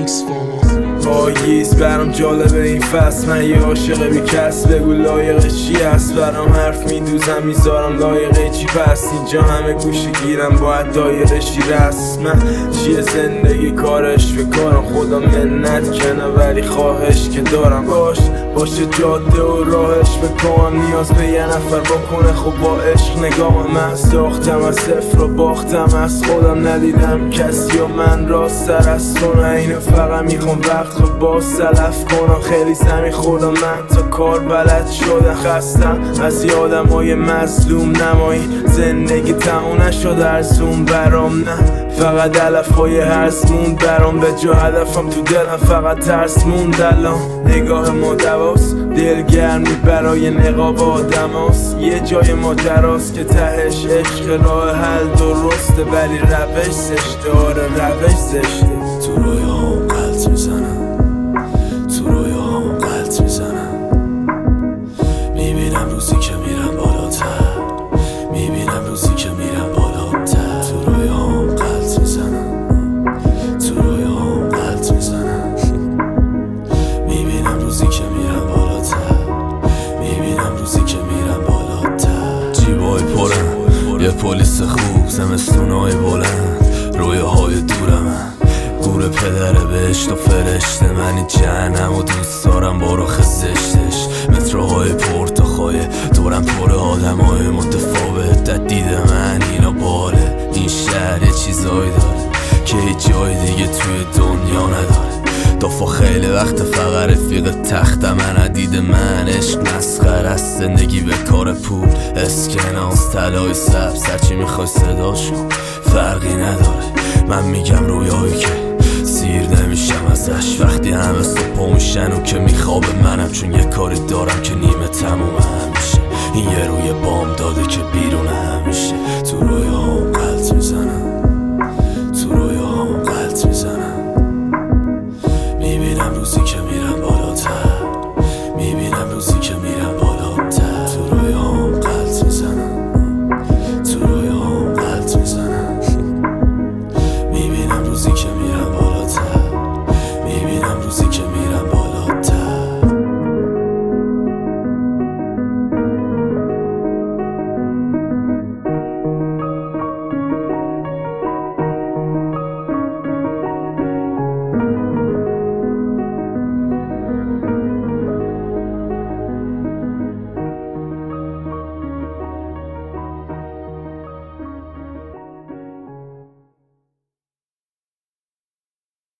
پاییز برام جالبه این فصل، من یه عاشق بی کس، بگو لایق چی هست؟ برام حرف میدوزم میذارم لایق چی پس؟ اینجا همه گوشه گیرم باید دایره چی رسمه چیه زندگی کارش بکارم، خدا منت کنه ولی خواهش که دارم باشه جاده و راهش بکنم، نیاز به یه نفر بکنه خب با عشق نگاه من ساختم از صفر و باختم از خودم، ندیدم کسی و من راست تر از تو نه، اینو فقط میخوام وقت رو باز سلف کنم، خیلی زمین خوردم من تا کار بلد شدم، خستم از یه آدمای مظلوم نمایی، زندگی تموم نشده ارزون برام نه، فقط علفهای هرس موند برام، به جا هدفم تو دلم فقط ترس موند الان، نگاه ما دواست دلگرمی برای نقاب آدم هست، یه جای ماجراست که تهش عشق راه حل درسته ولی روش زشته، آره روش زشته. تو رویاهام غلط میزنم، تو رویاهام غلط میزنم، میبینم روزی که میرم بالاتر، میبینم روزی که میرم بالاتر، تو رویاهام غلط میزنم، تو رویاهام غلط میزنم، میبینم روزی که میرم بالاتر، میبینم روزی که میرم بالاتر، جیبای پرم یه پلیس خوب، زمستونای بلند، رویاهای دورم، گور پدره بهشت و فرشته، من این جهنم و دوست دارم با رخ زشتش، متروهای پرتخای دورم پر آدمای متفاوت، در دید من اینا باله، این شهر یه چیزایی داره که هیچ جای دیگه توی دنیا نداره، دافا خیلی وقت فقط رفیق تخت من، دید من عشق مسخره است، زندگی به کار پول، اسکناس طلای سبز، هرچی میخوای صداشو فرقی نداره، من میگم رویایی که سیر نمیشم ازش، وقتی همه صبح میشن و که میخوابه منم، چون یه کاری دارم که نیمه تموم همیشه، این یه روی بام داده که بیرون همیشه.